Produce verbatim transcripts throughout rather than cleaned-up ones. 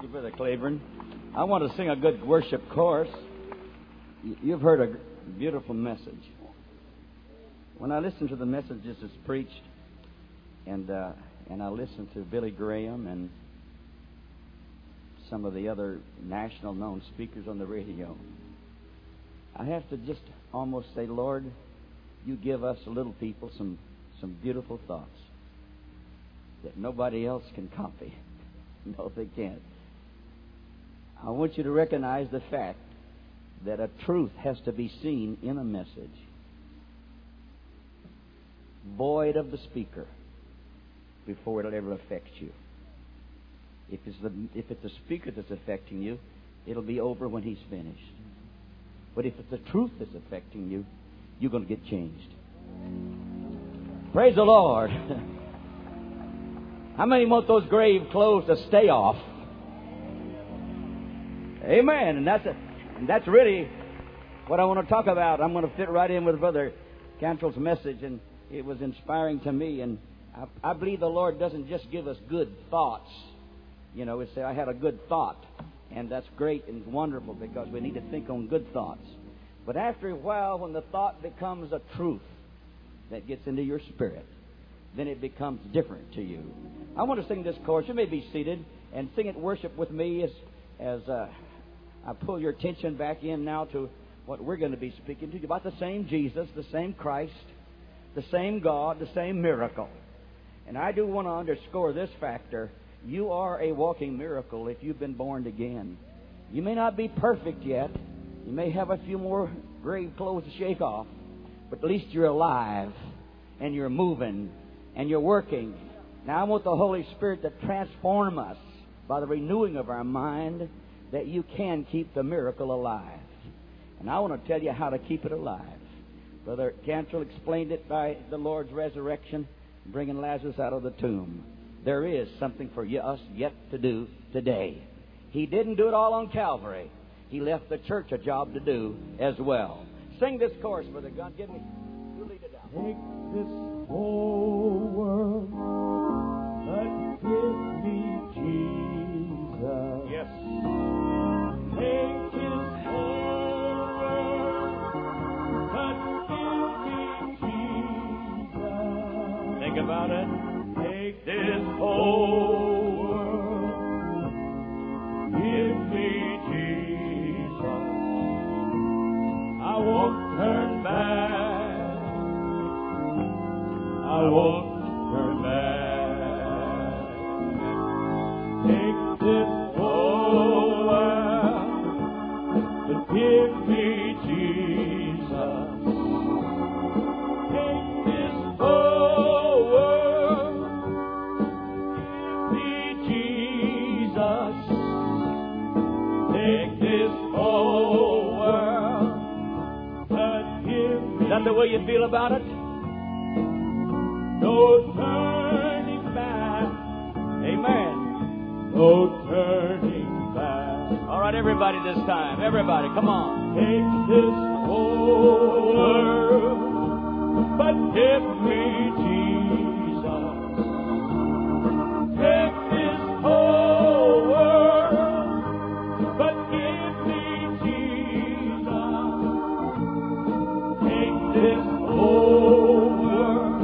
Thank you, Brother Claiborne. I want to sing a good worship chorus. You've heard a beautiful message. When I listen to the messages that's preached, and uh, and I listen to Billy Graham and some of the other national known speakers on the radio, I have to just almost say, Lord, you give us little people some, some beautiful thoughts that nobody else can copy. No, they can't. I want you to recognize the fact that a truth has to be seen in a message, void of the speaker, before it'll ever affect you. If it's the if it's the speaker that's affecting you, it'll be over when he's finished. But if it's the truth that's affecting you, you're going to get changed. Praise the Lord. How many want those grave clothes to stay off? Amen. And that's a, and that's really what I want to talk about. I'm going to fit right in with Brother Cantrell's message, and it was inspiring to me. And I, I believe the Lord doesn't just give us good thoughts. You know, we say, I had a good thought. And that's great and wonderful because we need to think on good thoughts. But after a while, when the thought becomes a truth that gets into your spirit, then it becomes different to you. I want to sing this chorus. You may be seated and sing it worship with me as as uh, I pull your attention back in now to what we're going to be speaking to you about, the same Jesus, the same Christ, the same God, the same miracle. And I do want to underscore this factor. You are a walking miracle if you've been born again. You may not be perfect yet. You may have a few more grave clothes to shake off. But at least you're alive and you're moving and you're working. Now I want the Holy Spirit to transform us by the renewing of our mind that you can keep the miracle alive. And I want to tell you how to keep it alive. Brother Cantrell explained it by the Lord's resurrection, bringing Lazarus out of the tomb. There is something for us yet to do today. He didn't do it all on Calvary. He left the church a job to do as well. Sing this chorus, Brother Gunn. Give me, you lead it out. Take this whole world, but give me Jesus. Yes. Take this whole world, but give me Jesus. Think about it. Take this whole world, give me Jesus. I won't turn back. I won't turn back. Take this whole world, but give me Jesus. Take this whole world, give me Jesus. Take this whole world, but give me. Is that the way you feel about it? No turning back. Amen. No turning back. All right, everybody this time. Everybody, come on. Take this whole world, but give me Jesus. Take this whole world, but give me Jesus. Take this whole world,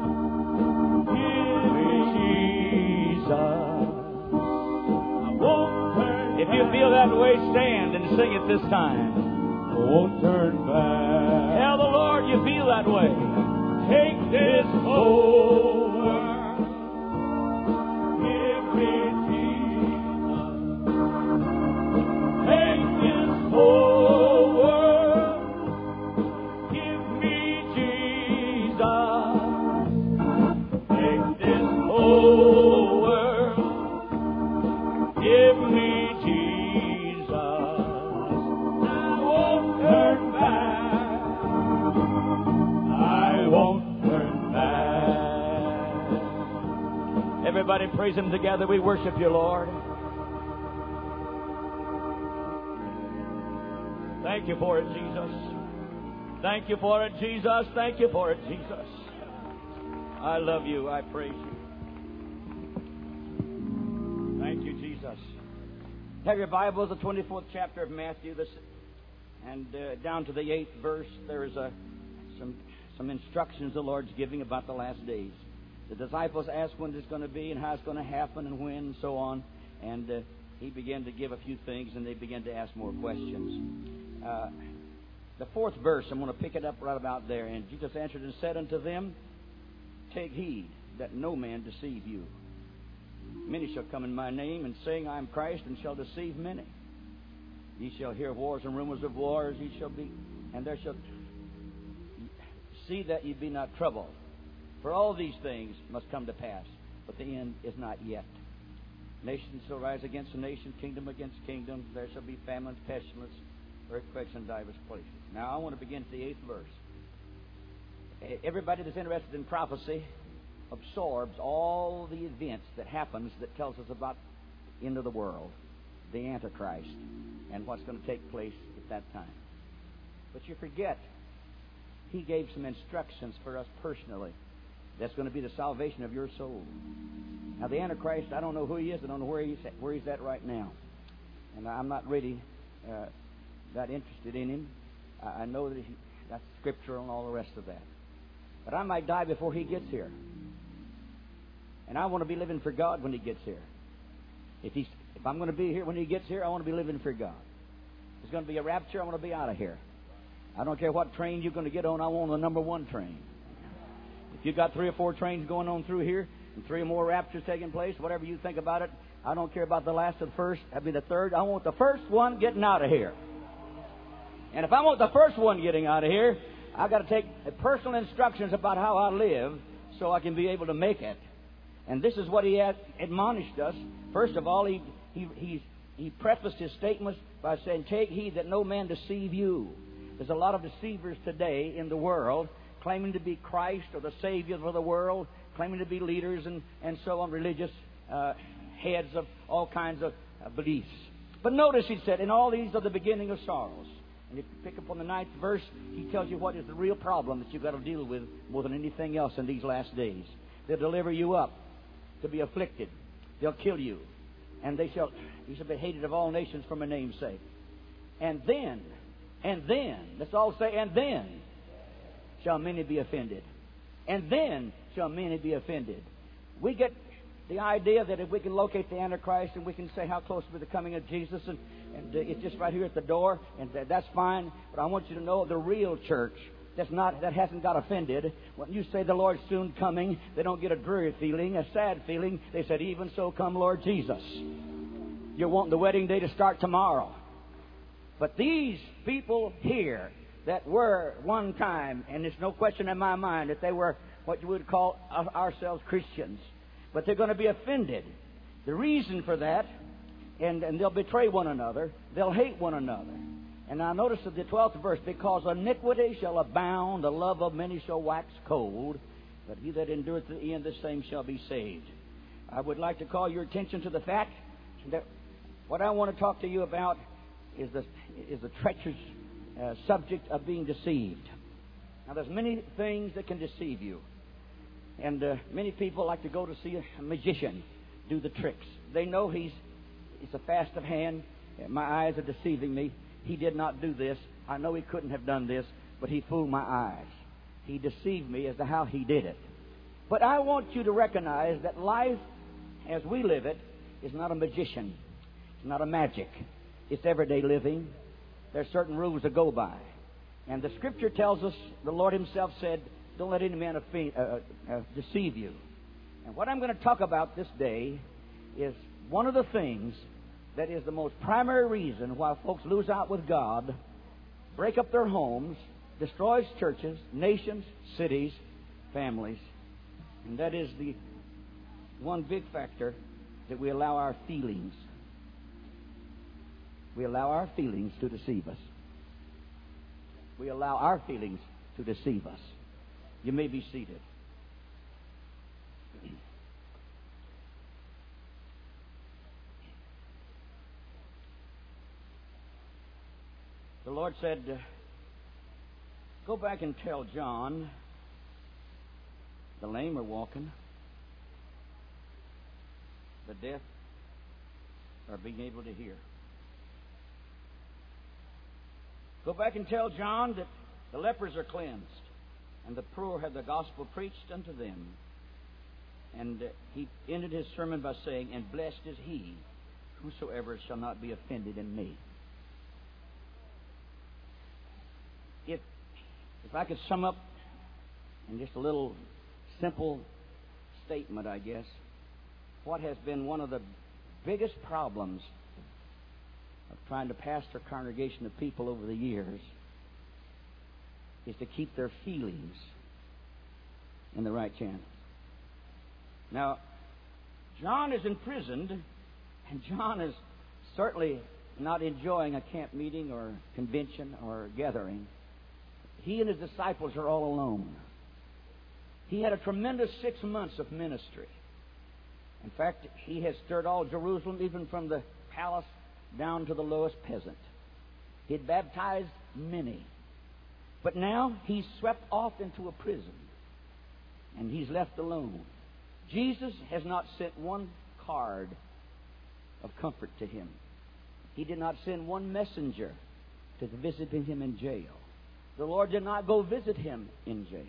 give me Jesus. I won't turn If you back. feel that way, stand and sing it this time. I won't turn back. Tell the Lord you feel that way. Take this whole world, give me Jesus. Take this whole world, give me Jesus. Take this whole world, give me Jesus. I won't turn back. I won't turn back. Everybody praise Him together. We worship you, Lord. Thank you for it, Jesus. Thank you for it, Jesus. Thank you for it, Jesus. I love you. I praise you. Thank you, Jesus. Have your Bibles, the twenty-fourth chapter of Matthew, this, and uh, down to the eighth verse, there is a, some some instructions the Lord's giving about the last days. The disciples asked when it's going to be and how it's going to happen and when and so on. And uh, he began to give a few things, and they began to ask more questions. Uh, the fourth verse, I'm going to pick it up right about there. And Jesus answered and said unto them, Take heed that no man deceive you. Many shall come in my name, and saying, I am Christ, and shall deceive many. Ye shall hear of wars and rumors of wars. Ye shall be, and there shall see that ye be not troubled. For all these things must come to pass, but the end is not yet. Nation shall rise against nation, kingdom against kingdom. There shall be famines, pestilence, earthquakes in divers places. Now I want to begin at the eighth verse. Everybody that's interested in prophecy absorbs all the events that happens that tells us about the end of the world, the Antichrist, and what's going to take place at that time. But you forget, he gave some instructions for us personally. That's going to be the salvation of your soul. Now, the Antichrist, I don't know who he is. I don't know where he's at, where he's at right now. And I'm not really uh, that interested in him. I, I know that he, that's scriptural and all the rest of that. But I might die before he gets here. And I want to be living for God when he gets here. If he's, if I'm going to be here when he gets here, I want to be living for God. If there's going to be a rapture, I want to be out of here. I don't care what train you're going to get on. I want the number one train. If you've got three or four trains going on through here, and three or more raptures taking place, whatever you think about it, I don't care about the last or the first. That'd be the third. I want the first one getting out of here. And if I want the first one getting out of here, I've got to take personal instructions about how I live so I can be able to make it. And this is what he had admonished us. First of all, he he he, he prefaced his statements by saying, Take heed that no man deceive you. There's a lot of deceivers today in the world, claiming to be Christ or the Savior of the world, claiming to be leaders and, and so on, religious uh, heads of all kinds of uh, beliefs. But notice he said, and all these are the beginning of sorrows. And if you pick up on the ninth verse, he tells you what is the real problem that you've got to deal with more than anything else in these last days. They'll deliver you up to be afflicted. They'll kill you. And they shall, you shall be hated of all nations for my name's sake. And then, and then, let's all say, and then shall many be offended. And then shall many be offended. We get the idea that if we can locate the Antichrist and we can say how close we're the coming of Jesus, and, and uh, it's just right here at the door, and uh, that's fine. But I want you to know the real church that's not, that hasn't got offended, when you say the Lord's soon coming, they don't get a dreary feeling, a sad feeling. They said, even so come Lord Jesus. You're wanting the wedding day to start tomorrow. But these people here that were one time, and there's no question in my mind that they were what you would call ourselves Christians, but they're going to be offended. The reason for that, and, and they'll betray one another, they'll hate one another. And now notice in the twelfth verse, because iniquity shall abound, the love of many shall wax cold, but he that endureth to the end, the same shall be saved. I would like to call your attention to the fact that what I want to talk to you about is the, is the treacherous uh, subject of being deceived. Now there's many things that can deceive you. And uh, many people like to go to see a magician do the tricks. They know he's, he's a fast of hand. My eyes are deceiving me. He did not do this. I know he couldn't have done this, but he fooled my eyes. He deceived me as to how he did it. But I want you to recognize that life as we live it is not a magician. It's not a magic. It's everyday living. There's certain rules to go by. And the Scripture tells us, the Lord Himself said, don't let any man offend, uh, uh, deceive you. And what I'm going to talk about this day is one of the things that is the most primary reason why folks lose out with God, break up their homes, destroys churches, nations, cities, families. And that is the one big factor that we allow our feelings. We allow our feelings to deceive us. We allow our feelings to deceive us. You may be seated. The Lord said, uh, go back and tell John the lame are walking, the deaf or being able to hear. Go back and tell John that the lepers are cleansed, and the poor have the gospel preached unto them. And uh, he ended his sermon by saying, and blessed is he whosoever shall not be offended in me. If, if I could sum up in just a little simple statement, I guess, what has been one of the biggest problems of trying to pastor a congregation of people over the years is to keep their feelings in the right channels. Now, John is imprisoned, and John is certainly not enjoying a camp meeting or convention or gathering. He and his disciples are all alone. He had a tremendous six months of ministry. In fact, he has stirred all Jerusalem, even from the palace down to the lowest peasant. He had baptized many. But now he's swept off into a prison, and he's left alone. Jesus has not sent one card of comfort to him. He did not send one messenger to visit him in jail. The Lord did not go visit him in jail.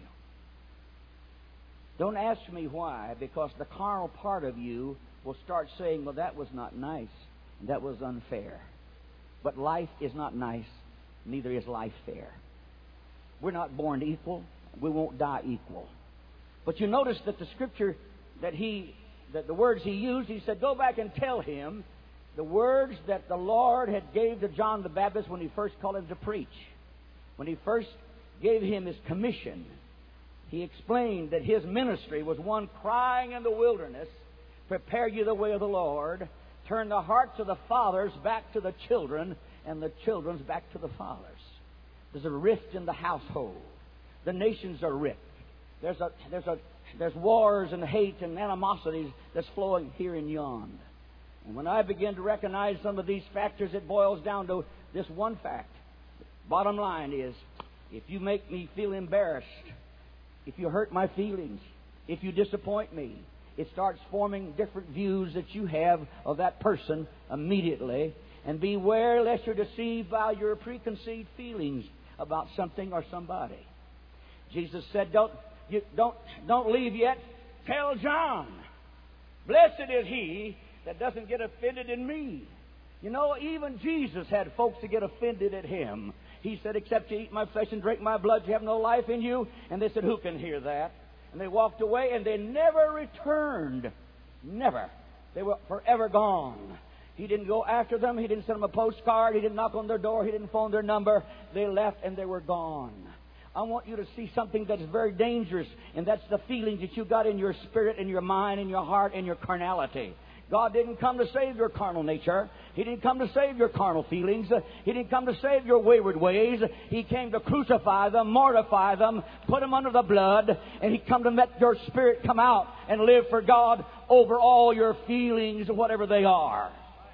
Don't ask me why, because the carnal part of you will start saying, well, that was not nice, and that was unfair. But life is not nice, neither is life fair. We're not born equal. We won't die equal. But you notice that the scripture that he, that the words he used, he said, go back and tell him the words that the Lord had gave to John the Baptist when he first called him to preach. When he first gave him his commission, he explained that his ministry was one crying in the wilderness, prepare you the way of the Lord, turn the hearts of the fathers back to the children, and the children's back to the fathers. There's a rift in the household. The nations are ripped. There's a there's a there's wars and hate and animosities that's flowing here and yon. And when I begin to recognize some of these factors, it boils down to this one fact. Bottom line is, if you make me feel embarrassed, if you hurt my feelings, if you disappoint me, it starts forming different views that you have of that person immediately. And beware lest you're deceived by your preconceived feelings about something or somebody. Jesus said, don't, you, don't, don't leave yet. Tell John, blessed is he that doesn't get offended in me. You know, even Jesus had folks to get offended at him. He said, except you eat my flesh and drink my blood, you have no life in you. And they said, who can hear that? And they walked away, and they never returned. Never. They were forever gone. He didn't go after them. He didn't send them a postcard. He didn't knock on their door. He didn't phone their number. They left, and they were gone. I want you to see something that's very dangerous, and that's the feelings that you got in your spirit, in your mind, in your heart, in your carnality. God didn't come to save your carnal nature. He didn't come to save your carnal feelings. He didn't come to save your wayward ways. He came to crucify them, mortify them, put them under the blood, and He come to let your spirit come out and live for God over all your feelings, whatever they are.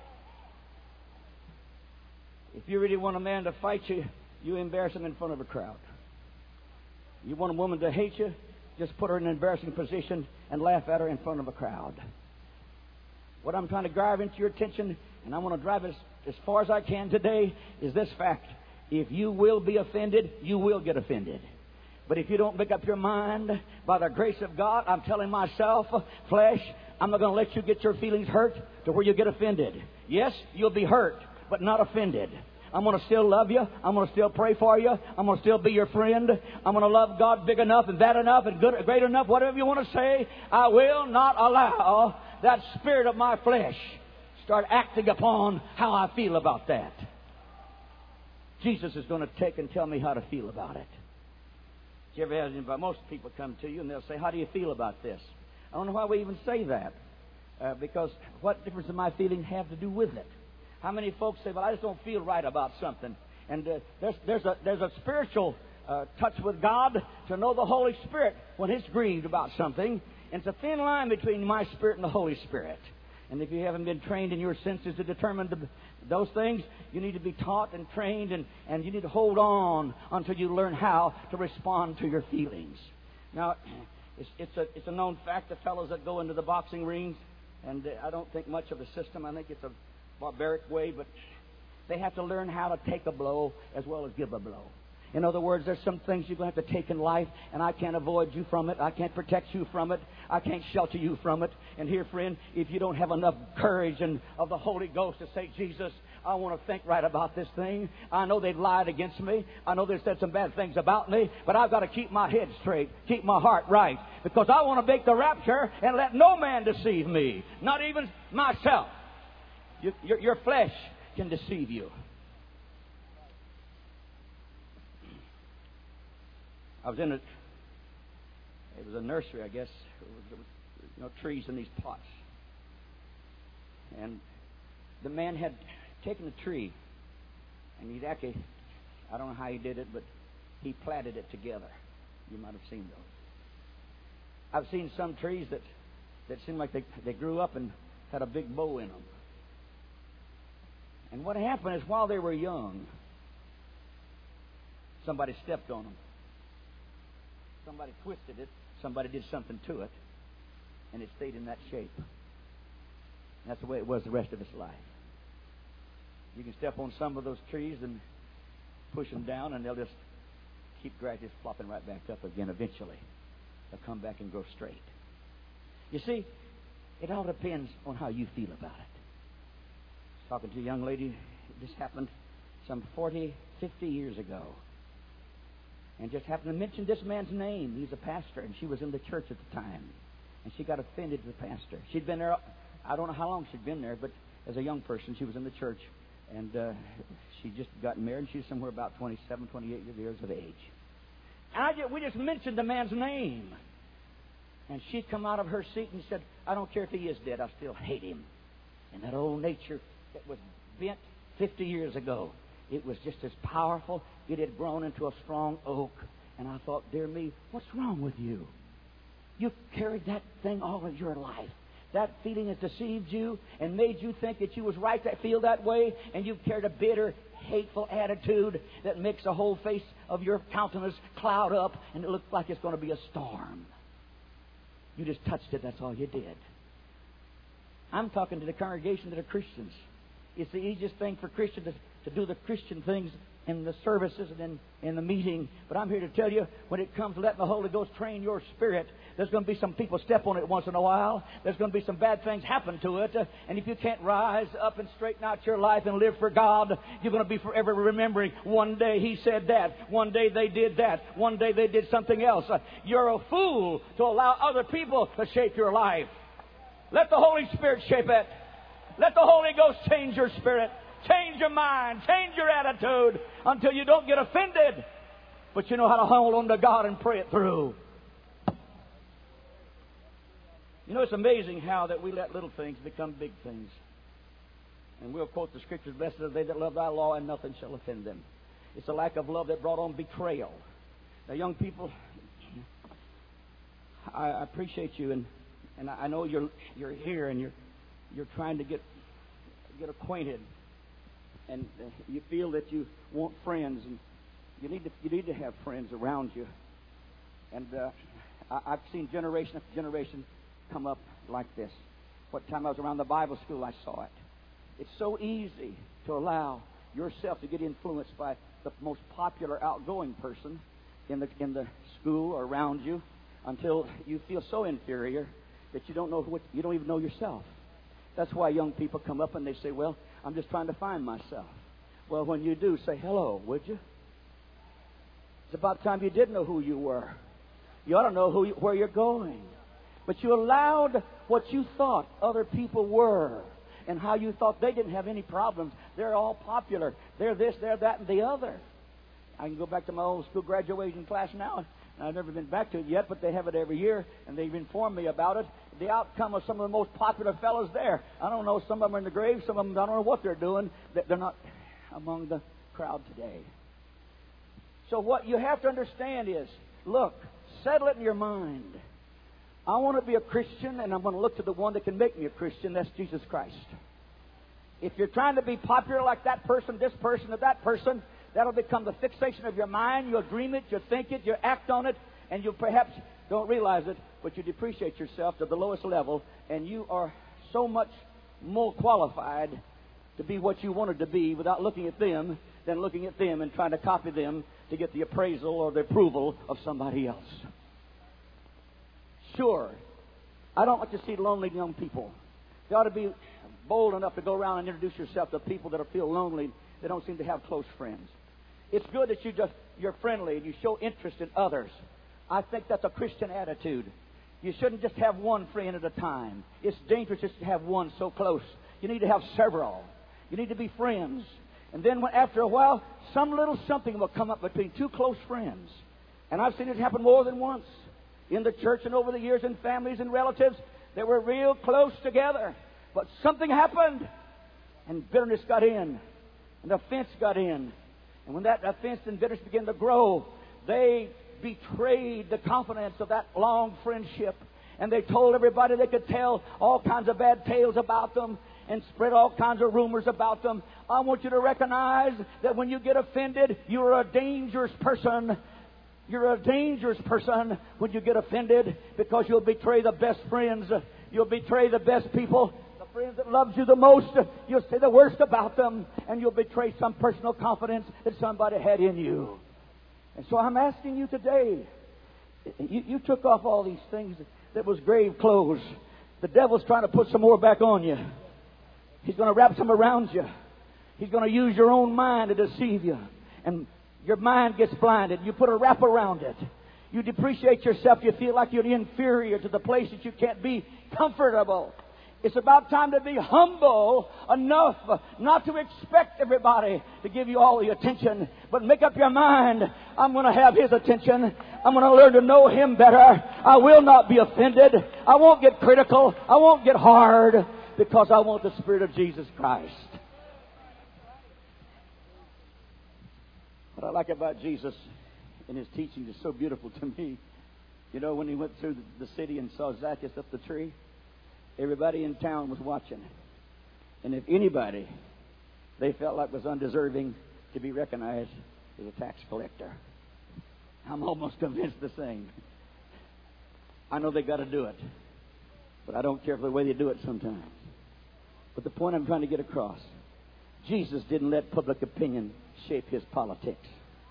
If you really want a man to fight you, you embarrass him in front of a crowd. You want a woman to hate you, just put her in an embarrassing position and laugh at her in front of a crowd. What I'm trying to drive into your attention, and I want to drive it as, as far as I can today, is this fact. If you will be offended, you will get offended. But if you don't make up your mind by the grace of God, I'm telling myself, flesh, I'm not going to let you get your feelings hurt to where you get offended. Yes, you'll be hurt, but not offended. I'm going to still love you. I'm going to still pray for you. I'm going to still be your friend. I'm going to love God big enough and that enough and good, great enough, whatever you want to say. I will not allow that spirit of my flesh start acting upon how I feel about that. Jesus is going to take and tell me how to feel about it. You ever had anybody? Most people come to you and they'll say, how do you feel about this? I don't know why we even say that. Uh, because what difference does my feeling have to do with it? How many folks say, well, I just don't feel right about something. And uh, there's, there's, a, there's a spiritual uh, touch with God to know the Holy Spirit when He's grieved about something. And it's a thin line between my spirit and the Holy Spirit. And if you haven't been trained in your senses to determine the, those things, you need to be taught and trained, and, and you need to hold on until you learn how to respond to your feelings. Now, it's, it's, a, it's a known fact that fellows that go into the boxing rings, and I don't think much of the system. I think it's a barbaric way, but they have to learn how to take a blow as well as give a blow. In other words, there's some things you're going to have to take in life, and I can't avoid you from it. I can't protect you from it. I can't shelter you from it. And here, friend, if you don't have enough courage and of the Holy Ghost to say, Jesus, I want to think right about this thing. I know they've lied against me. I know they've said some bad things about me, but I've got to keep my head straight, keep my heart right, because I want to make the rapture and let no man deceive me, not even myself. You, your, your flesh can deceive you. I was in a, it was a nursery, I guess. There was, there was, you know, trees in these pots. And the man had taken a tree, and he'd actually, I don't know how he did it, but he platted it together. You might have seen those. I've seen some trees that, that seemed like they, they grew up and had a big bow in them. And what happened is while they were young, somebody stepped on them. Somebody twisted it. Somebody did something to it. And it stayed in that shape. And that's the way it was the rest of its life. You can step on some of those trees and push them down, and they'll just keep gradually flopping right back up again eventually. They'll come back and grow straight. You see, it all depends on how you feel about it. I was talking to a young lady. This happened some forty, fifty years ago. And just happened to mention this man's name. He's a pastor, and she was in the church at the time. And she got offended with the pastor. She'd been there, I don't know how long she'd been there, but as a young person, she was in the church. And uh, she just got married, and she was somewhere about twenty-seven, twenty-eight years of age. And I just, we just mentioned the man's name. And she'd come out of her seat and said, I don't care if he is dead, I still hate him. And that old nature that was bent fifty years ago, it was just as powerful. It had grown into a strong oak. And I thought, dear me, what's wrong with you? You've carried that thing all of your life. That feeling has deceived you and made you think that you was right to feel that way. And you've carried a bitter, hateful attitude that makes the whole face of your countenance cloud up. And it looks like it's going to be a storm. You just touched it. That's all you did. I'm talking to the congregation that are Christians. It's the easiest thing for Christians to, to do the Christian things in the services and in, in the meeting. But I'm here to tell you, when it comes to letting the Holy Ghost train your spirit, there's going to be some people step on it once in a while. There's going to be some bad things happen to it. Uh, and if you can't rise up and straighten out your life and live for God, you're going to be forever remembering one day he said that. One day they did that. One day they did something else. Uh, you're a fool to allow other people to shape your life. Let the Holy Spirit shape it. Let the Holy Ghost change your spirit. Change your mind. Change your attitude until you don't get offended. But you know how to hold on to God and pray it through. You know, it's amazing how that we let little things become big things. And we'll quote the scriptures, blessed are they that love thy law, and nothing shall offend them. It's a lack of love that brought on betrayal. Now, young people, I, I appreciate you, and, and I know you're you're here, and you're you're trying to get get acquainted, and uh, you feel that you want friends, and you need to you need to have friends around you. And uh, I, I've seen generation after generation come up like this. What time I was around the Bible school, I saw it. It's so easy to allow yourself to get influenced by the most popular outgoing person in the in the school or around you, until you feel so inferior that you don't know what you don't even know yourself. That's why young people come up and they say, well, I'm just trying to find myself. Well, when you do, say hello, would you? It's about time you did know who you were. You ought to know who you, where you're going. But you allowed what you thought other people were and how you thought they didn't have any problems. They're all popular. They're this, they're that, and the other. I can go back to my old school graduation class now. I've never been back to it yet, but they have it every year, and they've informed me about it. The outcome of some of the most popular fellows there. I don't know, some of them are in the grave, some of them, I don't know what they're doing. They're not among the crowd today. So what you have to understand is, look, settle it in your mind. I want to be a Christian, and I'm going to look to the one that can make me a Christian. That's Jesus Christ. If you're trying to be popular like that person, this person, or that person, that'll become the fixation of your mind. You'll dream it, you'll think it, you'll act on it, and you perhaps don't realize it, but you depreciate yourself to the lowest level, and you are so much more qualified to be what you wanted to be without looking at them than looking at them and trying to copy them to get the appraisal or the approval of somebody else. Sure, I don't like to see lonely young people. You ought to be bold enough to go around and introduce yourself to people that feel lonely, that don't seem to have close friends. It's good that you just, you're friendly and you show interest in others. I think that's a Christian attitude. You shouldn't just have one friend at a time. It's dangerous just to have one so close. You need to have several. You need to be friends. And then when, after a while, some little something will come up between two close friends. And I've seen it happen more than once in the church and over the years in families and relatives that were real close together. But something happened, and bitterness got in, and offense got in. And when that offense and bitterness began to grow, they betrayed the confidence of that long friendship. And they told everybody they could tell all kinds of bad tales about them and spread all kinds of rumors about them. I want you to recognize that when you get offended, you're a dangerous person. You're a dangerous person when you get offended, because you'll betray the best friends. You'll betray the best people. The friends that loves you the most, you'll say the worst about them, and you'll betray some personal confidence that somebody had in you. And so I'm asking you today, you, you took off all these things that was grave clothes. The devil's trying to put some more back on you. He's going to wrap some around you. He's going to use your own mind to deceive you. And your mind gets blinded. You put a wrap around it. You depreciate yourself. You feel like you're inferior to the place that you can't be comfortable. It's about time to be humble enough not to expect everybody to give you all the attention, but make up your mind, I'm going to have His attention. I'm going to learn to know Him better. I will not be offended. I won't get critical. I won't get hard, because I want the Spirit of Jesus Christ. What I like about Jesus and His teaching is so beautiful to me. You know, when He went through the city and saw Zacchaeus up the tree, everybody in town was watching. And if anybody they felt like was undeserving to be recognized, as a tax collector. I'm almost convinced the same. I know they got to do it, but I don't care for the way they do it sometimes. But the point I'm trying to get across, Jesus didn't let public opinion shape His politics.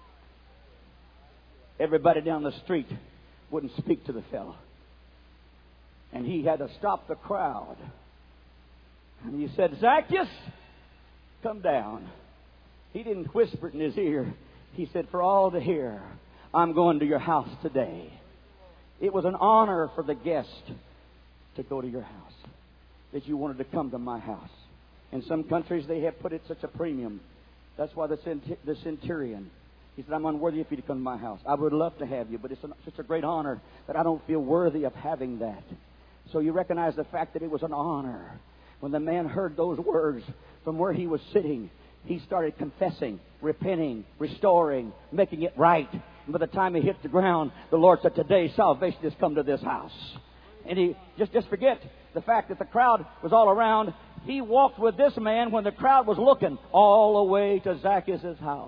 Everybody down the street wouldn't speak to the fellow. And He had to stop the crowd. And He said, Zacchaeus, come down. He didn't whisper it in his ear. He said, for all to hear, I'm going to your house today. It was an honor for the guest to go to your house, that you wanted to come to my house. In some countries, they have put it such a premium. That's why the, cent- the centurion, he said, I'm unworthy of you to come to my house. I would love to have you, but it's a, such a great honor that I don't feel worthy of having that. So you recognize the fact that it was an honor. When the man heard those words from where he was sitting, he started confessing, repenting, restoring, making it right. And by the time he hit the ground, the Lord said, today salvation has come to this house. And he just, just forget the fact that the crowd was all around. He walked with this man when the crowd was looking all the way to Zacchaeus' house.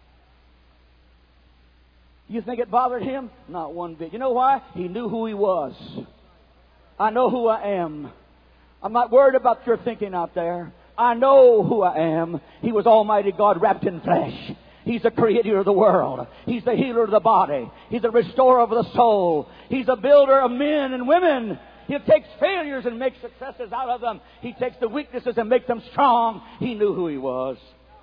You think it bothered him? Not one bit. You know why? He knew who he was. I know who I am. I'm not worried about your thinking out there. I know who I am. He was Almighty God wrapped in flesh. He's the creator of the world. He's the healer of the body. He's the restorer of the soul. He's the builder of men and women. He takes failures and makes successes out of them. He takes the weaknesses and makes them strong. He knew who He was.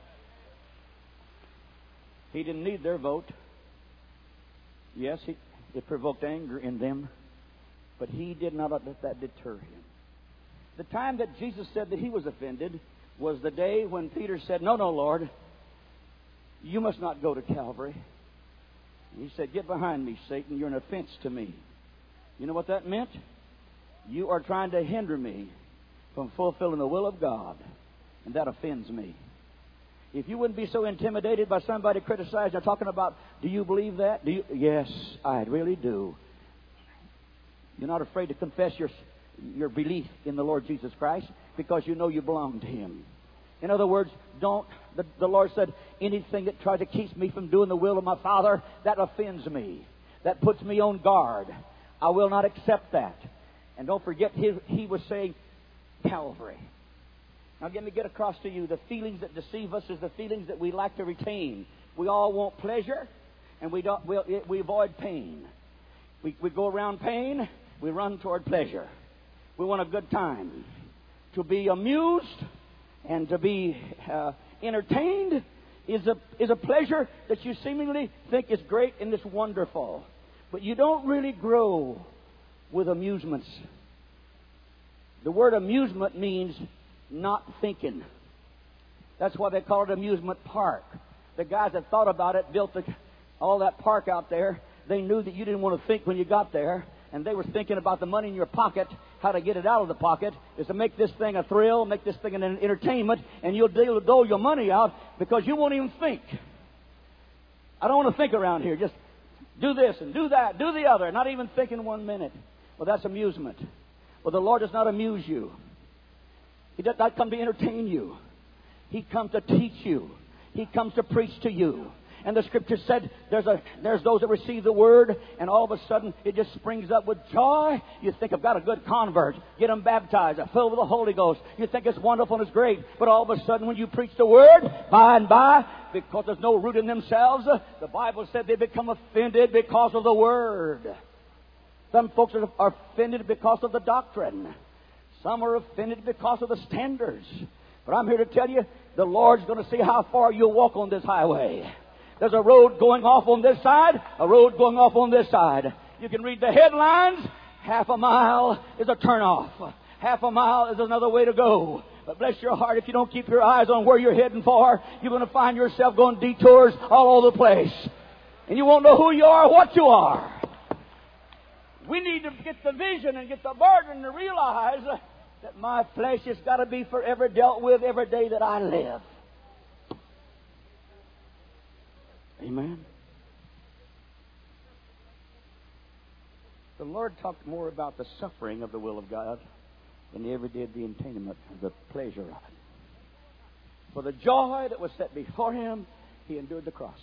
He didn't need their vote. Yes, he, it provoked anger in them, but He did not let that deter Him. The time that Jesus said that He was offended was the day when Peter said, no, no, Lord, you must not go to Calvary. And He said, get behind me, Satan. You're an offense to me. You know what that meant? You are trying to hinder me from fulfilling the will of God, and that offends me. If you wouldn't be so intimidated by somebody criticizing or talking about, do you believe that? Do you? Yes, I really do. You're not afraid to confess your your belief in the Lord Jesus Christ because you know you belong to Him. In other words, don't, the, the Lord said, anything that tries to keep me from doing the will of my Father, that offends me. That puts me on guard. I will not accept that. And don't forget, he, he was saying Calvary. Now, let me get across to you. The feelings that deceive us is the feelings that we like to retain. We all want pleasure, and we don't. We, we avoid pain. We, we go around pain. We run toward pleasure. We want a good time. To be amused and to be uh, entertained is a is a pleasure that you seemingly think is great and it's wonderful, but you don't really grow with amusements. The word amusement means not thinking. That's why they call it amusement park. The guys that thought about it built the, all that park out there. They knew that you didn't want to think when you got there, and they were thinking about the money in your pocket, how to get it out of the pocket, is to make this thing a thrill, make this thing an entertainment, and you'll dole your money out because you won't even think. I don't want to think around here. Just do this and do that, do the other, not even thinking one minute. Well, that's amusement. Well, the Lord does not amuse you. He does not come to entertain you. He comes to teach you. He comes to preach to you. And the Scripture said there's a there's those that receive the Word, and all of a sudden it just springs up with joy. You think, I've got a good convert. Get them baptized. I'm filled with the Holy Ghost. You think it's wonderful and it's great. But all of a sudden when you preach the Word, by and by, because there's no root in themselves, the Bible said they become offended because of the Word. Some folks are offended because of the doctrine. Some are offended because of the standards. But I'm here to tell you, the Lord's going to see how far you'll walk on this highway. There's a road going off on this side, a road going off on this side. You can read the headlines. Half a mile is a turnoff. Half a mile is another way to go. But bless your heart, if you don't keep your eyes on where you're heading for, you're going to find yourself going detours all over the place. And you won't know who you are or what you are. We need to get the vision and get the burden to realize that my flesh has got to be forever dealt with every day that I live. Amen. The Lord talked more about the suffering of the will of God than He ever did the attainment of the pleasure of it. For the joy that was set before Him, He endured the cross.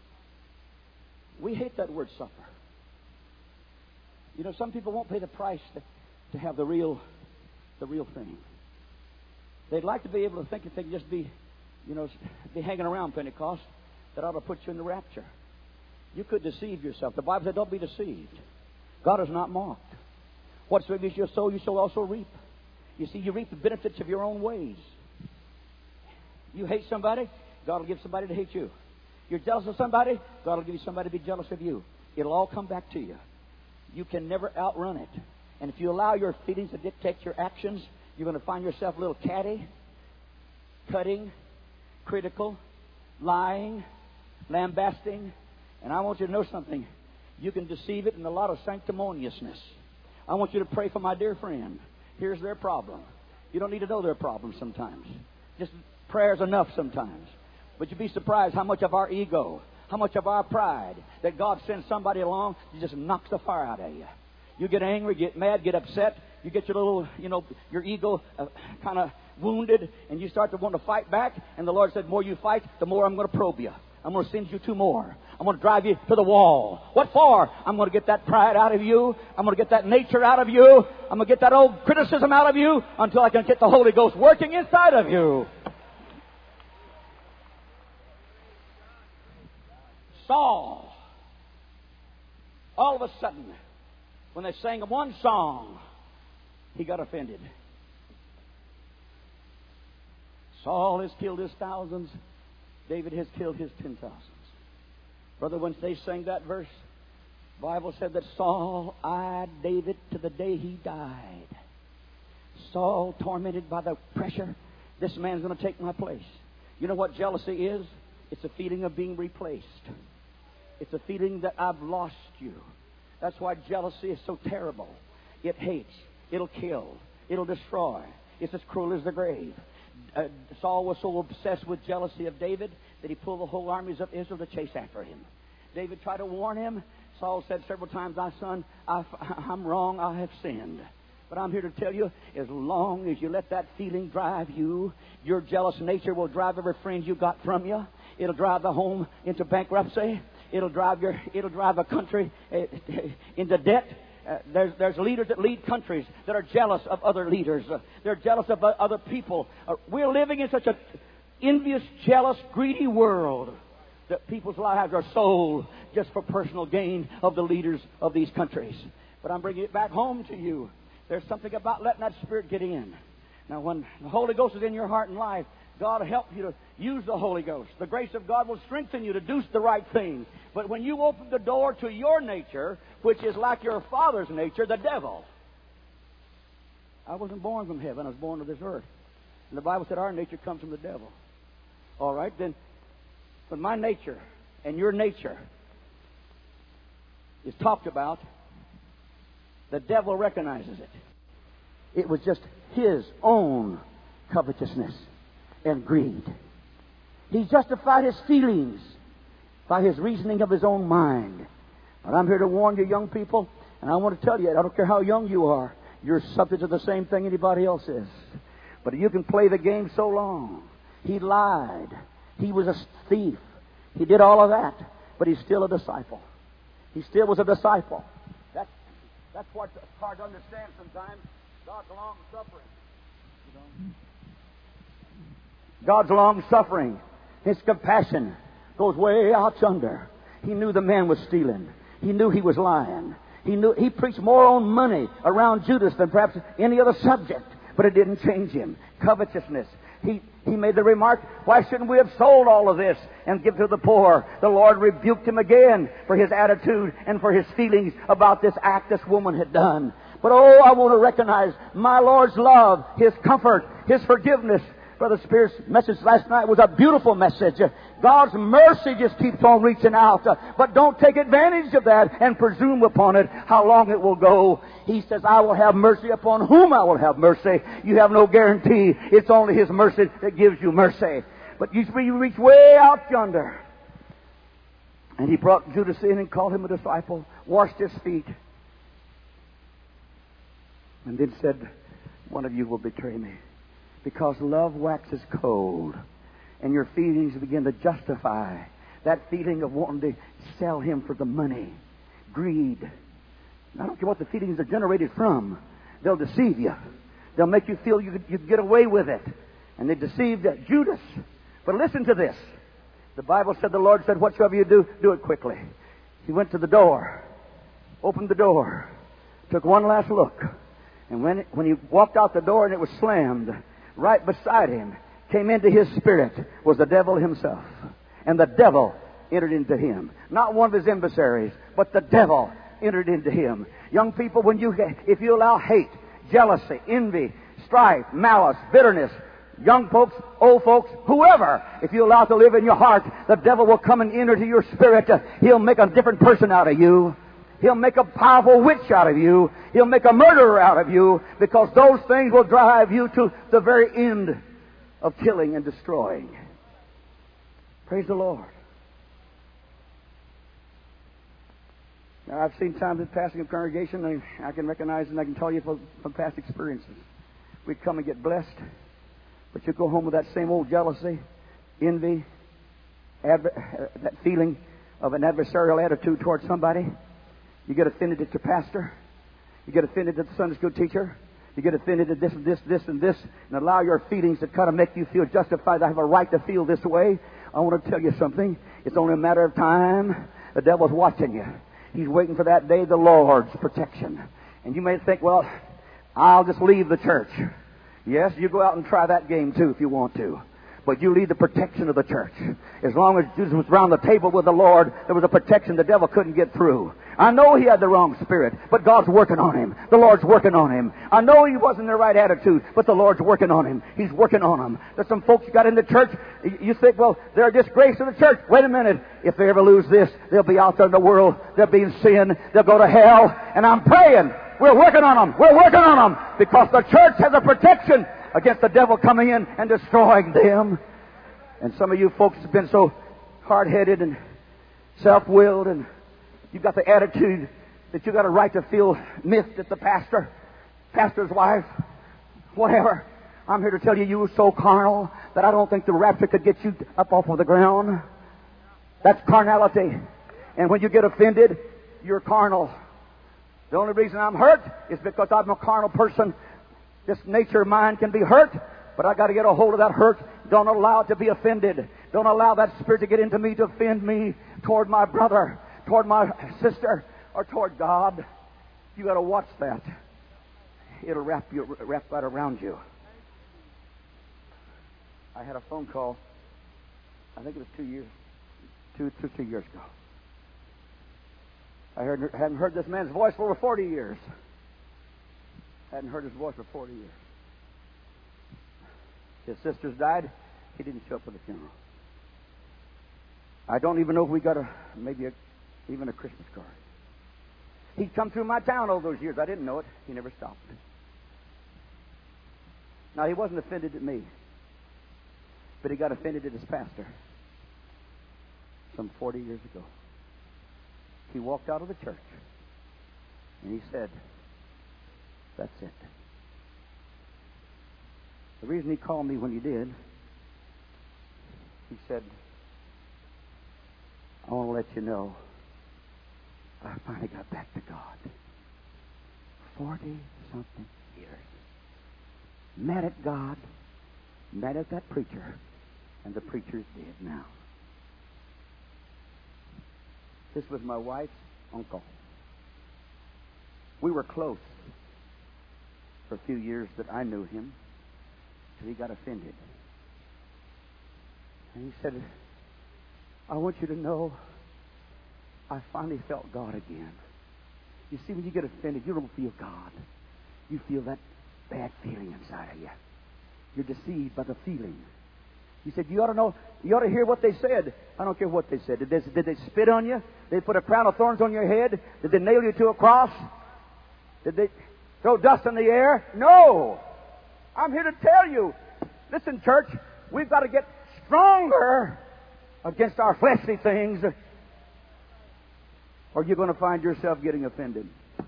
We hate that word suffer. You know, some people won't pay the price to, to have the real, the real thing. They'd like to be able to think if they could just be, you know, be hanging around Pentecost, that ought to put you in the rapture. You could deceive yourself. The Bible said, don't be deceived. God is not mocked. Whatsoever you sow, you shall also reap. You see, you reap the benefits of your own ways. You hate somebody, God will give somebody to hate you. You're jealous of somebody, God will give you somebody to be jealous of you. It'll all come back to you. You can never outrun it. And if you allow your feelings to dictate your actions, you're going to find yourself a little catty, cutting, critical, lying, lambasting. And I want you to know something. You can deceive it in a lot of sanctimoniousness. I want you to pray for my dear friend. Here's their problem. You don't need to know their problem sometimes. Just prayer's enough sometimes. But you'd be surprised how much of our ego, how much of our pride, that God sends somebody along, He just knocks the fire out of you. You get angry, get mad, get upset. You get your little, you know, your ego uh, kind of wounded, and you start to want to fight back. And the Lord said, the more you fight, the more I'm going to probe you. I'm going to send you two more. I'm going to drive you to the wall. What for? I'm going to get that pride out of you. I'm going to get that nature out of you. I'm going to get that old criticism out of you until I can get the Holy Ghost working inside of you. Saul, all of a sudden, when they sang one song, he got offended. Saul has killed his thousands. David has killed his ten thousands. Brother, when they sang that verse, the Bible said that Saul eyed David to the day he died. Saul, tormented by the pressure, this man's going to take my place. You know what jealousy is? It's a feeling of being replaced. It's a feeling that I've lost you. That's why jealousy is so terrible. It hates. It'll kill. It'll destroy. It's as cruel as the grave. Uh, Saul was so obsessed with jealousy of David that he pulled the whole armies of Israel to chase after him. David tried to warn him. Saul said several times, "My son, I, I'm wrong. I have sinned." But I'm here to tell you, as long as you let that feeling drive you, your jealous nature will drive every friend you got from you. It'll drive the home into bankruptcy. It'll drive your. It'll drive a country into debt. Uh, there's, there's leaders that lead countries that are jealous of other leaders. Uh, they're jealous of uh, other people. Uh, we're living in such an envious, jealous, greedy world that people's lives are sold just for personal gain of the leaders of these countries. But I'm bringing it back home to you. There's something about letting that Spirit get in. Now, when the Holy Ghost is in your heart and life, God will help you to use the Holy Ghost. The grace of God will strengthen you to do the right thing. But when you open the door to your nature, which is like your father's nature, the devil. I wasn't born from heaven. I was born to this earth. And the Bible said our nature comes from the devil. All right, then, when my nature and your nature is talked about, the devil recognizes it. It was just his own covetousness and greed. He justified his feelings by his reasoning of his own mind. But I'm here to warn you, young people, and I want to tell you, I don't care how young you are, you're subject to the same thing anybody else is. But you can play the game so long. He lied. He was a thief. He did all of that. But he's still a disciple. He still was a disciple. That's, that's what's hard to understand sometimes. God's long-suffering. You know? God's long-suffering. His compassion goes way out yonder. He knew the man was stealing. He knew he was lying. He knew he preached more on money around Judas than perhaps any other subject. But it didn't change him. Covetousness. He, he made the remark, why shouldn't we have sold all of this and give to the poor? The Lord rebuked him again for his attitude and for his feelings about this act this woman had done. But oh, I want to recognize my Lord's love, His comfort, His forgiveness. Brother Spears' message last night was a beautiful message. God's mercy just keeps on reaching out. But don't take advantage of that and presume upon it how long it will go. He says, I will have mercy upon whom I will have mercy. You have no guarantee. It's only His mercy that gives you mercy. But you reach way out yonder. And He brought Judas in and called him a disciple, washed his feet, and then said, one of you will betray me. Because love waxes cold, and your feelings begin to justify that feeling of wanting to sell him for the money. Greed. I don't care what the feelings are generated from. They'll deceive you. They'll make you feel you you get away with it. And they deceived Judas. But listen to this. The Bible said, the Lord said, whatsoever you do, do it quickly. He went to the door, opened the door, took one last look. And when, when he walked out the door and it was slammed, right beside him, came into his spirit, was the devil himself. And the devil entered into him. Not one of his emissaries, but the devil entered into him. Young people, when you, if you allow hate, jealousy, envy, strife, malice, bitterness, young folks, old folks, whoever, if you allow it to live in your heart, the devil will come and enter into your spirit. He'll make a different person out of you. He'll make a powerful witch out of you. He'll make a murderer out of you, because those things will drive you to the very end of killing and destroying. Praise the Lord. Now, I've seen times in passing of congregation, and I can recognize and I can tell you from, from past experiences. We come and get blessed, but you go home with that same old jealousy, envy, adver- that feeling of an adversarial attitude towards somebody. You get offended at your pastor. You get offended at the Sunday school teacher. You get offended at this and this, this and this, and allow your feelings to kind of make you feel justified. I have a right to feel this way. I want to tell you something. It's only a matter of time. The devil's watching you. He's waiting for that day, the Lord's protection. And you may think, well, I'll just leave the church. Yes, you go out and try that game too if you want to. But you leave the protection of the church. As long as Jesus was around the table with the Lord, there was a protection the devil couldn't get through. I know he had the wrong spirit, but God's working on him. The Lord's working on him. I know he wasn't in the right attitude, but the Lord's working on him. He's working on him. There's some folks who got in the church. You think, well, they're a disgrace to the church. Wait a minute. If they ever lose this, they'll be out there in the world. They'll be in sin. They'll go to hell. And I'm praying. We're working on them. We're working on them. Because the church has a protection against the devil coming in and destroying them. And some of you folks have been so hard-headed and self-willed, and you've got the attitude that you've got a right to feel miffed at the pastor, pastor's wife, whatever. I'm here to tell you, you were so carnal that I don't think the rapture could get you up off of the ground. That's carnality. And when you get offended, you're carnal. The only reason I'm hurt is because I'm a carnal person. This nature of mine can be hurt, but I got to get a hold of that hurt. Don't allow it to be offended. Don't allow that spirit to get into me to offend me toward my brother, toward my sister, or toward God. You got to watch that. It'll wrap you, wrap right around you. I had a phone call. I think it was two years, two, two, two years ago. I heard, hadn't heard this man's voice for over forty years. Hadn't heard his voice for forty years. His sisters died. He didn't show up for the funeral. I don't even know if we got a maybe a, even a Christmas card. He'd come through my town all those years. I didn't know it. He never stopped. Now, he wasn't offended at me, but he got offended at his pastor some forty years ago. He walked out of the church, and he said, that's it. The reason he called me when he did, he said, I want to let you know I finally got back to God. Forty-something years. Mad at God, mad at that preacher, and the preacher's dead now. This was my wife's uncle. We were close for a few years that I knew him, till he got offended. And he said, I want you to know I finally felt God again. You see, when you get offended, you don't feel God. You feel that bad feeling inside of you. You're deceived by the feeling. He said, you ought to know, you ought to hear what they said. I don't care what they said. Did they, did they spit on you? Did they put a crown of thorns on your head? Did they nail you to a cross? Did they throw dust in the air? No! I'm here to tell you, listen, church, we've got to get stronger against our fleshly things, or you're going to find yourself getting offended.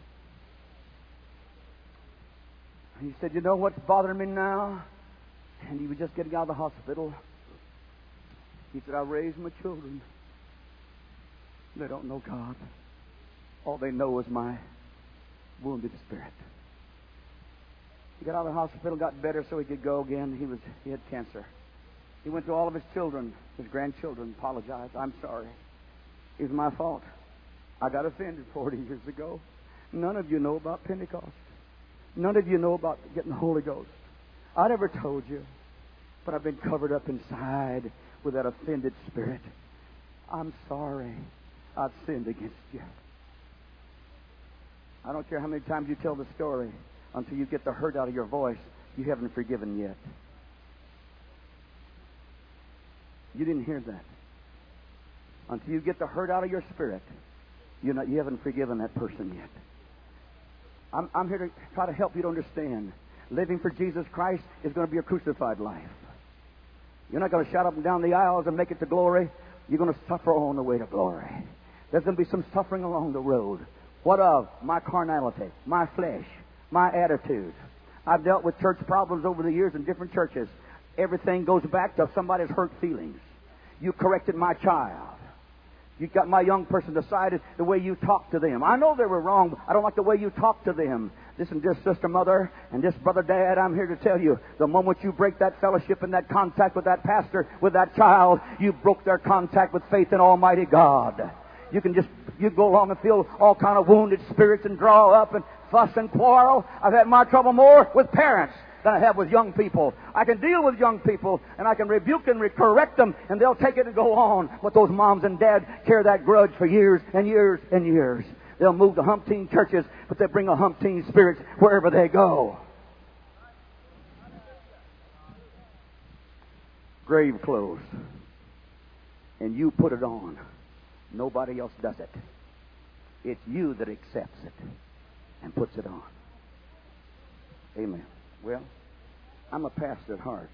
He said, you know what's bothering me now? And he was just getting out of the hospital. He said, I raised my children. They don't know God. All they know is my wounded spirit. He got out of the hospital, got better so he could go again. He was he had cancer. He went to all of his children, his grandchildren, apologized. I'm sorry. It was my fault. I got offended forty years ago. None of you know about Pentecost. None of you know about getting the Holy Ghost. I never told you, but I've been covered up inside with that offended spirit. I'm sorry. I've sinned against you. I don't care how many times you tell the story. Until you get the hurt out of your voice, you haven't forgiven yet. You didn't hear that. Until you get the hurt out of your spirit, you're not, you haven't forgiven that person yet. I'm, I'm here to try to help you to understand. Living for Jesus Christ is going to be a crucified life. You're not going to shout up and down the aisles and make it to glory. You're going to suffer on the way to glory. There's going to be some suffering along the road. What of? My carnality, my flesh, my attitude. I've dealt with church problems over the years in different churches. Everything goes back to somebody's hurt feelings. You corrected my child. You got my young person decided the way you talked to them. I know they were wrong, but I don't like the way you talked to them. Listen, dear sister, mother, and this brother, dad, I'm here to tell you, the moment you break that fellowship and that contact with that pastor, with that child, you broke their contact with faith in Almighty God. You can just, you go along and feel all kind of wounded spirits and draw up and fuss and quarrel. I've had my trouble more with parents than I have with young people. I can deal with young people, and I can rebuke and correct them, and they'll take it and go on. But those moms and dads carry that grudge for years and years and years. They'll move to umpteen churches, but they bring a umpteen spirits wherever they go. Grave clothes. And you put it on. Nobody else does it. It's you that accepts it and puts it on. Amen. Well, I'm a pastor at heart.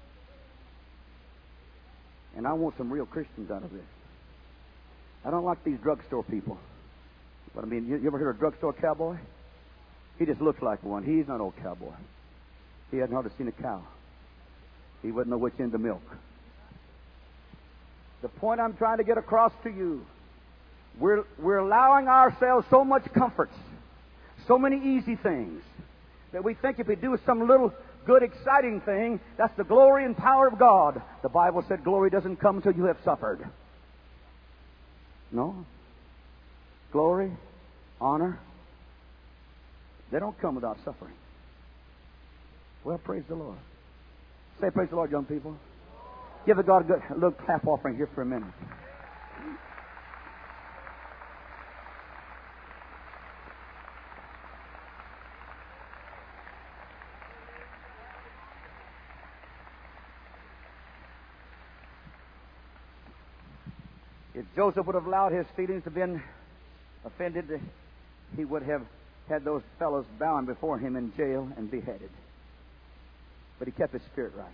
And I want some real Christians out of this. I don't like these drugstore people. But I mean, you, you ever heard of a drugstore cowboy? He just looks like one. He's not an old cowboy. He hadn't hardly seen a cow. He wouldn't know which end to milk. The point I'm trying to get across to you, we're, we're allowing ourselves so much comforts, So many easy things that we think if we do some little good, exciting thing, that's the glory and power of God. The Bible said glory doesn't come until you have suffered. No. Glory, honor, they don't come without suffering. Well, praise the Lord. Say praise the Lord, young people. Give God a good a little clap offering here for a minute. If Joseph would have allowed his feelings to have been offended, he would have had those fellows bound before him in jail and beheaded. But he kept his spirit right.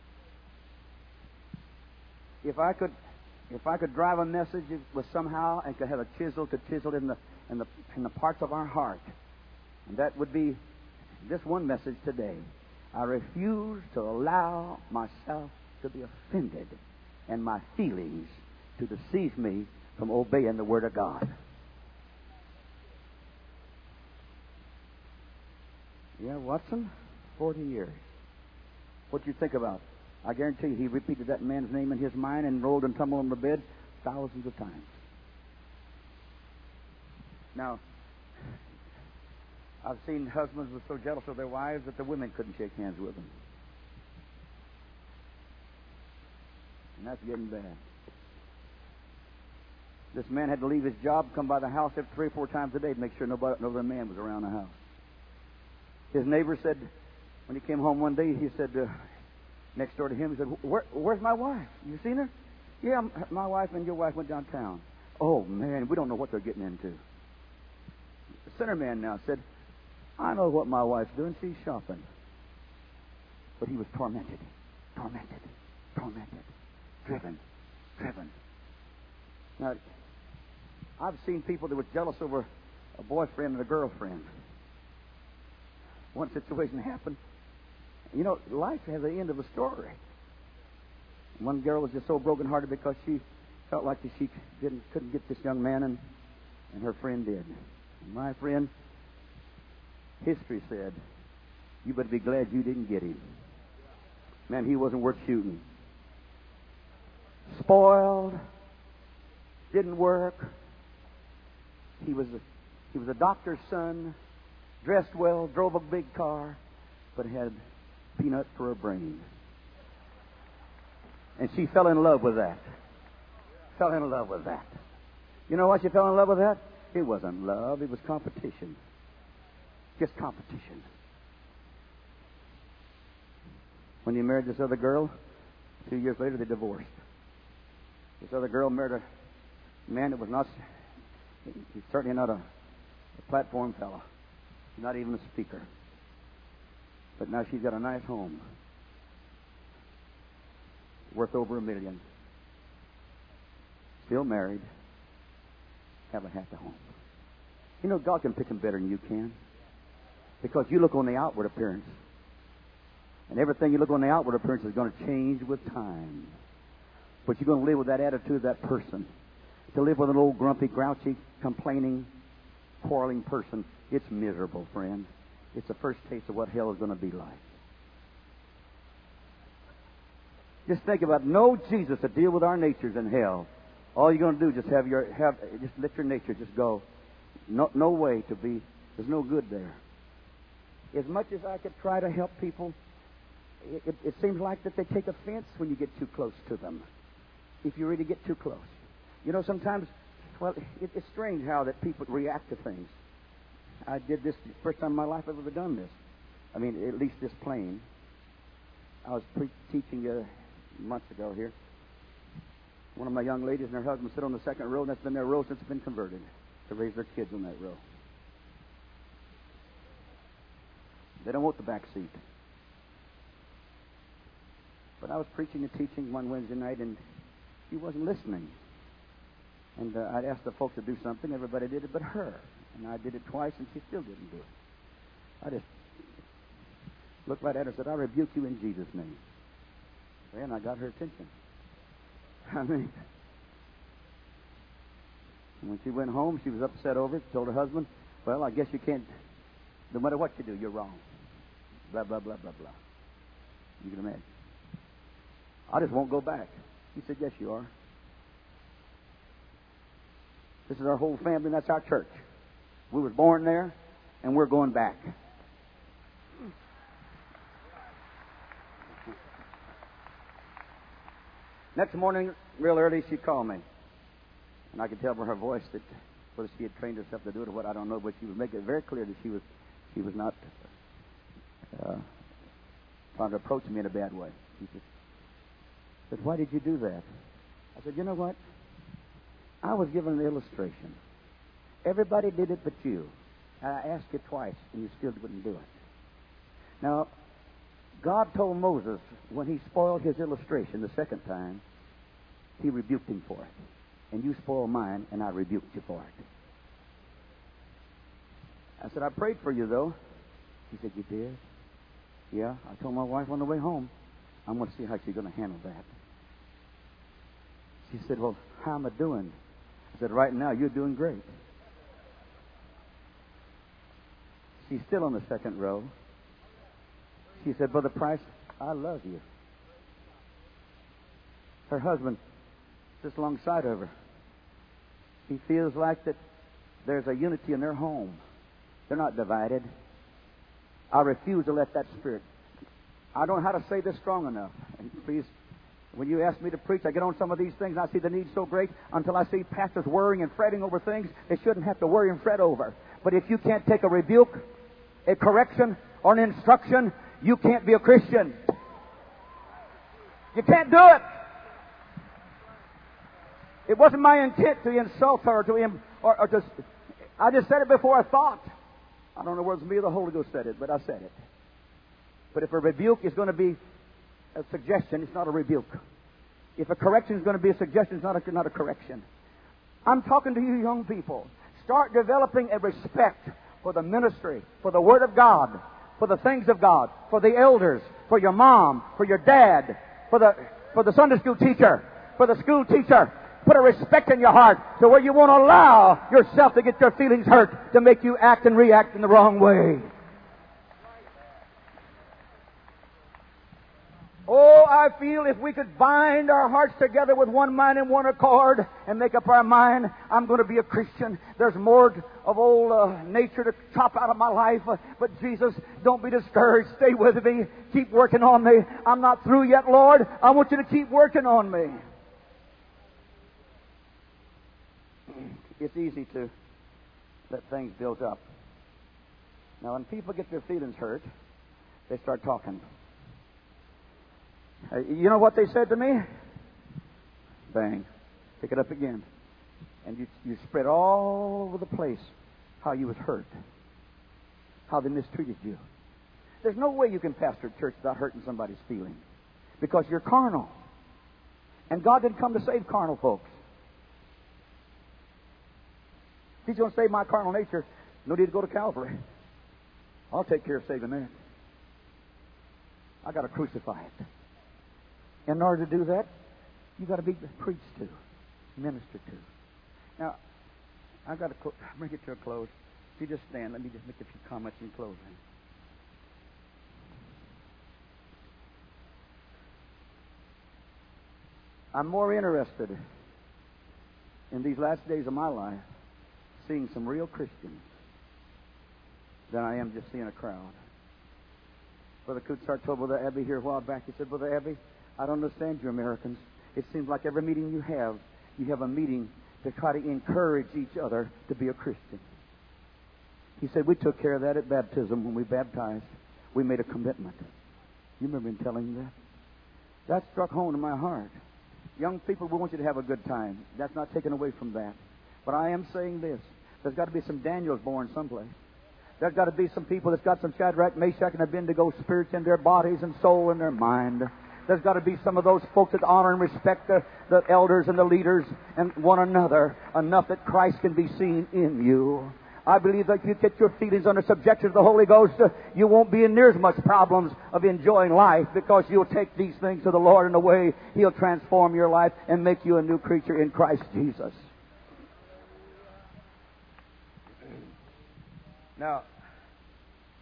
If I could, if I could drive a message with somehow and could have a chisel to chisel in the in the in the parts of our heart, and that would be this one message today. I refuse to allow myself to be offended and my feelings to deceive me from obeying the Word of God. Yeah, Watson, forty years. What do you think about? I guarantee you he repeated that man's name in his mind and rolled and tumbled on the bed thousands of times. Now, I've seen husbands who were so jealous of their wives that the women couldn't shake hands with them. And that's getting bad. This man had to leave his job, come by the house every three or four times a day to make sure nobody, no other man was around the house. His neighbor said, when he came home one day, he said, uh, next door to him, he said, Where, where's my wife? You seen her? Yeah, my wife and your wife went downtown. Oh, man, we don't know what they're getting into. The center man now said, I know what my wife's doing. She's shopping. But he was tormented, tormented, tormented, driven, driven. Now, I've seen people that were jealous over a boyfriend and a girlfriend. One situation happened. You know, life has the end of a story. One girl was just so brokenhearted because she felt like she didn't, couldn't get this young man, and, and her friend did. And my friend, history said, you better be glad you didn't get him. Man, he wasn't worth shooting. Spoiled. Didn't work. He was a, he was a doctor's son, dressed well, drove a big car, but had peanut for a brain. And she fell in love with that. Fell in love with that. You know why she fell in love with that? It wasn't love. It was competition. Just competition. When he married this other girl, two years later they divorced. This other girl married a man that was not, he's certainly not a, a platform fellow. Not even a speaker. But now she's got a nice home. Worth over a million. Still married. Have a happy home. You know, God can pick them better than you can. Because you look on the outward appearance. And everything you look on the outward appearance is going to change with time. But you're going to live with that attitude of that person. To live with an old grumpy, grouchy, complaining, quarreling person, it's miserable, friend. It's the first taste of what hell is going to be like. Just think about no Jesus to deal with our natures in hell. All you're going to do is just have your have just let your nature just go. No, no way to be. There's no good there. As much as I could try to help people, it, it, it seems like that they take offense when you get too close to them. If you really get too close, you know, sometimes. Well, it, it's strange how that people react to things. I did this the first time in my life I've ever done this. I mean, at least this plain. I was pre- teaching uh, months ago here. One of my young ladies and her husband sit on the second row, and that's been their row since they've been converted, to raise their kids on that row. They don't want the back seat. But I was preaching and teaching one Wednesday night, and she wasn't listening. And uh, I'd asked the folks to do something. Everybody did it but her. And I did it twice, and she still didn't do it. I just looked right at her and said, I rebuke you in Jesus' name. And I got her attention. I mean, when she went home, she was upset over it, told her husband, well, I guess you can't No matter what you do, you're wrong. Blah, blah, blah, blah, blah. You can imagine. I just won't go back. He said, yes, you are. This is our whole family, and that's our church. We were born there, and we're going back. Next morning, real early, she called me. And I could tell by her voice that whether she had trained herself to do it or what, I don't know, but she was making it very clear that she was she was not uh, trying to approach me in a bad way. She said, but why did you do that? I said, you know what? I was given an illustration. Everybody did it but you. And I asked you twice, and you still wouldn't do it. Now, God told Moses when he spoiled his illustration the second time, he rebuked him for it. And you spoiled mine, and I rebuked you for it. I said, I prayed for you, though. He said, you did? Yeah. I told my wife on the way home, I'm going to see how she's going to handle that. She said, well, how am I doing? I said, right now, you're doing great. She's still on the second row. She said, Brother Price, I love you. Her husband just alongside of her. He feels like that there's a unity in their home. They're not divided. I refuse to let that spirit. I don't know how to say this strong enough. And please, when you ask me to preach, I get on some of these things, and I see the need so great until I see pastors worrying and fretting over things they shouldn't have to worry and fret over. But if you can't take a rebuke, a correction, or an instruction, you can't be a Christian. You can't do it. It wasn't my intent to insult her or to him, or, or to. I just said it before I thought. I don't know whether it was me or the Holy Ghost said it, but I said it. But if a rebuke is going to be a suggestion, it's not a rebuke. If a correction is going to be a suggestion, it's not a, not a correction. I'm talking to you young people. Start developing a respect for the ministry, for the Word of God, for the things of God, for the elders, for your mom, for your dad, for the for the Sunday school teacher, for the school teacher. Put a respect in your heart to where you won't allow yourself to get your feelings hurt to make you act and react in the wrong way. Oh, I feel if we could bind our hearts together with one mind and one accord and make up our mind, I'm going to be a Christian. There's more of old uh, nature to chop out of my life. Uh, but Jesus, don't be discouraged. Stay with me. Keep working on me. I'm not through yet, Lord. I want you to keep working on me. It's easy to let things build up. Now, when people get their feelings hurt, they start talking. Uh, you know what they said to me? Bang. Pick it up again. And you, you spread all over the place how you was hurt. How they mistreated you. There's no way you can pastor a church without hurting somebody's feelings. Because you're carnal. And God didn't come to save carnal folks. If He's going to save my carnal nature, no need to go to Calvary. I'll take care of saving that. I've got to crucify it. In order to do that, you've got to be preached to, ministered to. Now, I've got to cl- bring it to a close. If you just stand, let me just make a few comments in closing. I'm more interested in these last days of my life seeing some real Christians than I am just seeing a crowd. Brother Kutzart told Brother Abbey here a while back, he said, Brother Abbey, I don't understand you Americans. It seems like every meeting you have, you have a meeting to try to encourage each other to be a Christian. He said, we took care of that at baptism when we baptized. We made a commitment. You remember him telling you that? That struck home to my heart. Young people, we want you to have a good time. That's not taken away from that. But I am saying this. There's got to be some Daniels born someplace. There's got to be some people that's got some Shadrach, Meshach, and Abednego spirits in their bodies and soul and their mind. There's got to be some of those folks that honor and respect the, the elders and the leaders and one another enough that Christ can be seen in you. I believe that if you get your feelings under subjection to the Holy Ghost, uh, you won't be in near as much problems of enjoying life because you'll take these things to the Lord in a way He'll transform your life and make you a new creature in Christ Jesus. Now,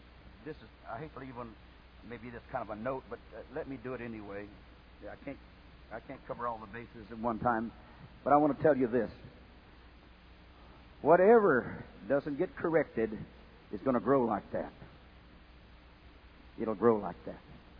this is, I hate to leave on maybe this kind of a note, but uh, let me do it anyway. Yeah, I can't, I can't cover all the bases at one time, but I want to tell you this. Whatever doesn't get corrected is going to grow like that. It'll grow like that.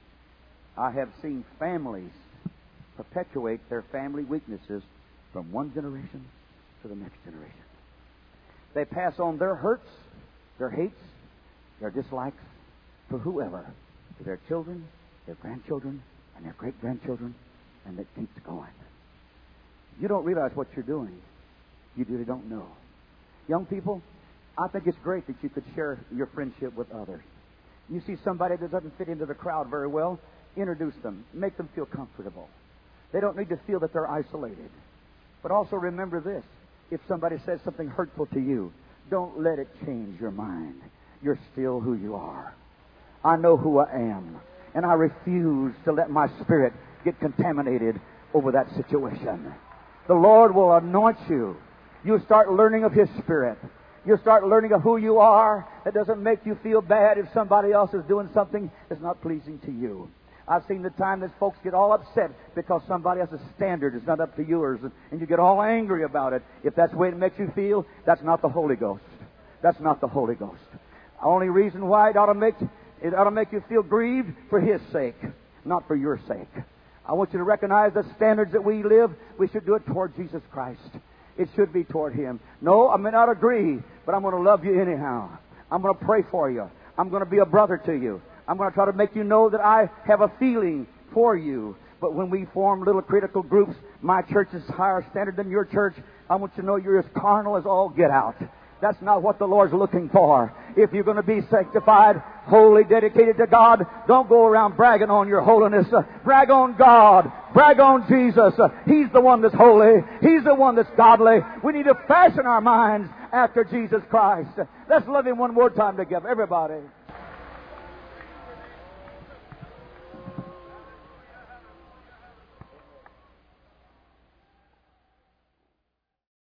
I have seen families perpetuate their family weaknesses from one generation to the next generation. They pass on their hurts, their hates, their dislikes for whoever, to their children, their grandchildren, and their great-grandchildren, and it keeps going. You don't realize what you're doing. You really don't know. Young people, I think it's great that you could share your friendship with others. You see somebody that doesn't fit into the crowd very well, introduce them. Make them feel comfortable. They don't need to feel that they're isolated. But also remember this. If somebody says something hurtful to you, don't let it change your mind. You're still who you are. I know who I am. And I refuse to let my spirit get contaminated over that situation. The Lord will anoint you. You'll start learning of His Spirit. You'll start learning of who you are. That doesn't make you feel bad if somebody else is doing something that's not pleasing to you. I've seen the time that folks get all upset because somebody else's standard is not up to yours, and you get all angry about it. If that's the way it makes you feel, that's not the Holy Ghost. That's not the Holy Ghost. The only reason why it ought to make it ought to make you feel grieved for His sake, not for your sake. I want you to recognize the standards that we live. We should do it toward Jesus Christ. It should be toward Him. No, I may not agree, but I'm going to love you anyhow. I'm going to pray for you. I'm going to be a brother to you. I'm going to try to make you know that I have a feeling for you. But when we form little critical groups, my church is higher standard than your church. I want you to know you're as carnal as all get out. That's not what the Lord's looking for. If you're going to be sanctified, wholly dedicated to God, don't go around bragging on your holiness. Uh, brag on God. Brag on Jesus. Uh, He's the one that's holy. He's the one that's godly. We need to fashion our minds after Jesus Christ. Uh, let's love Him one more time together. Everybody.